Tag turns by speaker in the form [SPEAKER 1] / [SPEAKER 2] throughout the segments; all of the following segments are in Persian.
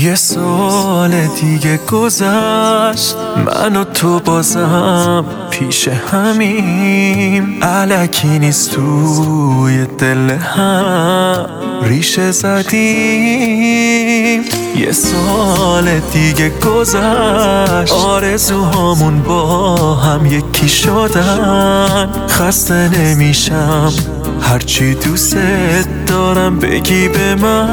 [SPEAKER 1] یه سال دیگه گذشت، من و تو بازم پیش همیم. الکی نیست توی دل هم ریشه زدیم. یه سال دیگه گذشت، آرزوهامون با هم یکی شدن. خسته نمیشم هرچی دوست دارم بگی به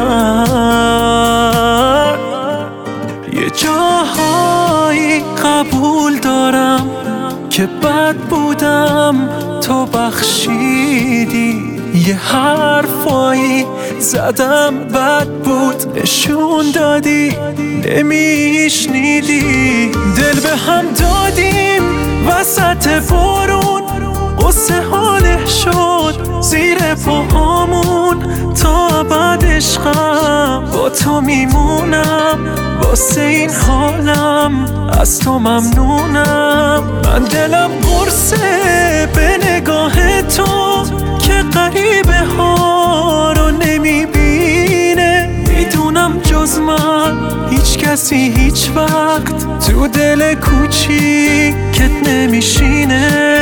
[SPEAKER 1] من. یه جاهایی قبول دارم که بد بودم، تو بخشیدی. یه حرفایی زدم بد بود، نشون دادی نمیشنیدی. دل به هم دادیم وسط بارون، قصه حاله شد زیر پاهامون. تا بعد عشقم با تو میمونم، واسه این حالم از تو ممنونم. من دلم قرصه به نگاه تو که غریبه ها رو نمیبینه. میدونم جز من هیچ کسی هیچ وقت تو دل کوچیکت نمیشینه.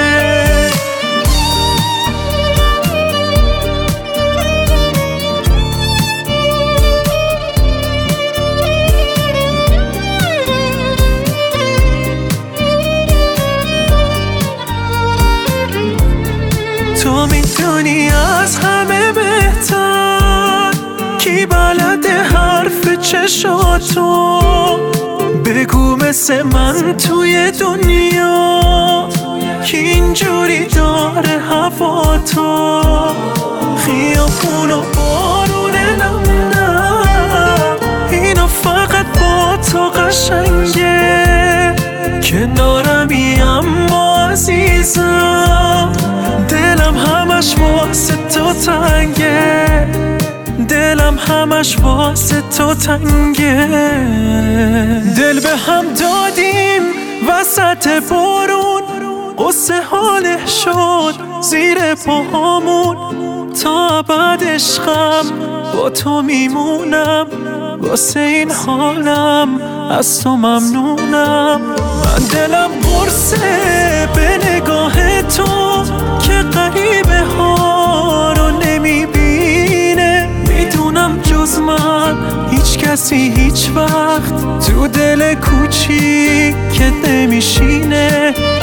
[SPEAKER 1] تو میدونی از همه بهتر کی بلده حرف چشاتو. بگو مثل من توی دنیا کی اینجوری داره هوا تو. خیابون و بارون نم اینو فقط با تو قشنگه. کنارمی اما عزیزم، دلم همش واسه تو تنگه. دلم همش واسه تو تنگه. دل به هم دادیم وسط بارون، قصه حاله شد زیر پاهامون. تا بعد عشقم با تو میمونم، واسه این حالم از تو ممنونم. من دلم قرصه به نگاه تو که غریبه ها رو نمیبینه. میدونم جز من هیچ کسی هیچ وقت تو دل کوچیکت نمیشینه.